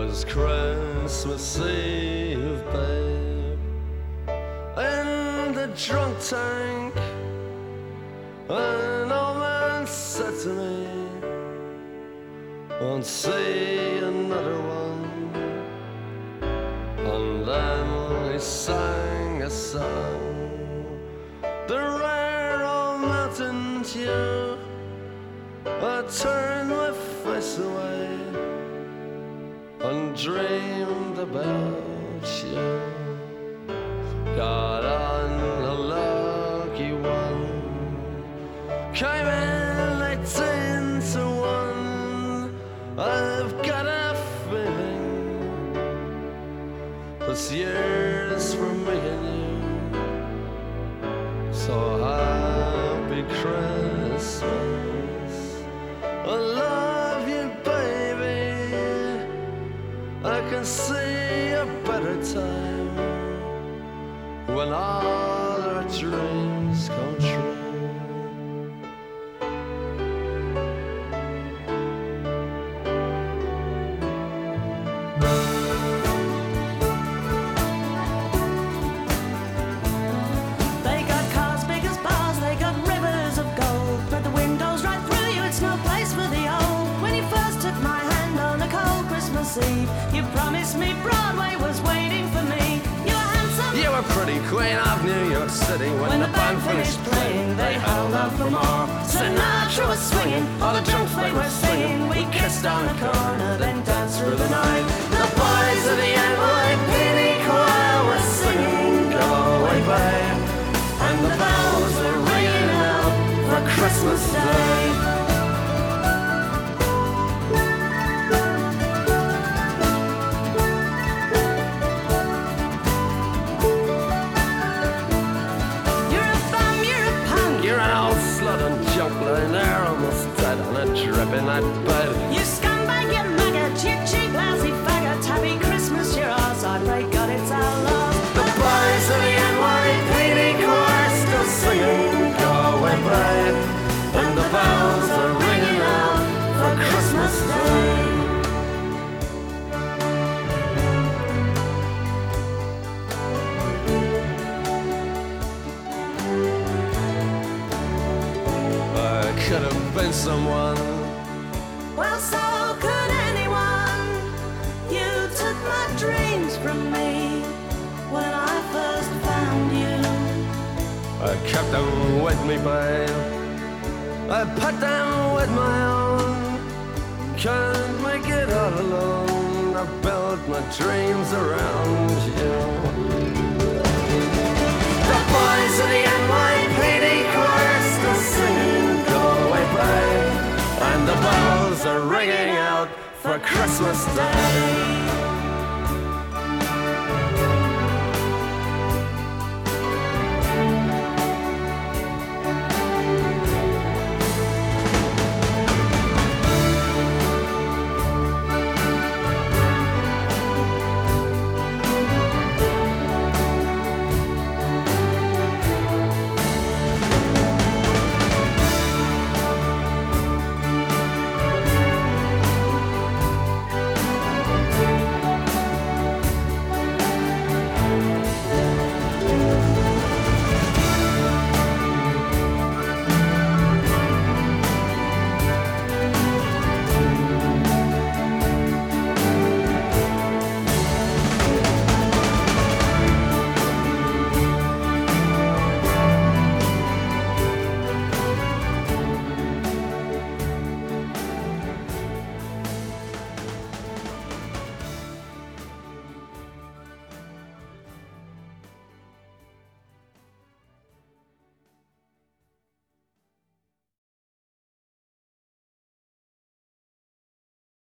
was Christmas Eve, babe, in the drunk tank. An old man said to me, won't see another one. And then he sang a song, the rare old mountain dew. I turned my face away and dreamed about you. Got on a lucky one, came in 18 to 1. I've got a feeling this year's for me and you. So happy Christmas, I love you, baby. I can see a better time when all our dreams come true. They got cars big as bars, they got rivers of gold, but the windows right through you, it's no place for the old. When you first took my hand on a cold Christmas Eve, you promised me Broadway was waiting for me. You were handsome, You were pretty queen of New York City. when the band finished playing, they held out for more. Sinatra was swinging, all the drunks they were singing. We kissed on a corner, then danced through the night. The boys of the NYPD choir were singing, go away, babe, and the bells were ringing out for Christmas Day. You're a bum, you're a punk, You're an old slut and junk lying there almost dead on a drip in that bed. you scumbag, you maggot, you cheap, lousy faggot. Happy Christmas, you're ours, I pray God it's our love. The boys of the NYPD choir still singing, go away, babe, and the bells are ringing out for Christmas Day. I could have been someone. Well, so could anyone. You took my dreams from me when I first found you. I kept them with me, babe. I put them with my own. Can't make it all alone. I built my dreams around you. The boys of the NYPD choir still singing, go away, babe, and the bells are ringing out for Christmas Day.